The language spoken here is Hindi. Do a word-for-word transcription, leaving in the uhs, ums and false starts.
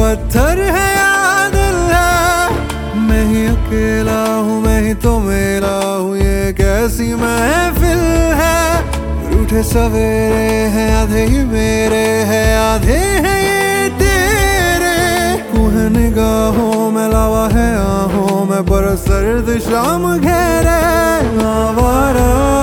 पत्थर है या दिल है, मैं ही अकेला हूँ, मैं ही तो मेरा हूँ, ये कैसी महफिल है। रूठे सवेरे हैं, आधे ही मेरे हैं, आधे हैं ये तेरे। तू है निगाहों में, लावा है आहों में, पर सर्द शाम घेरे आवारा।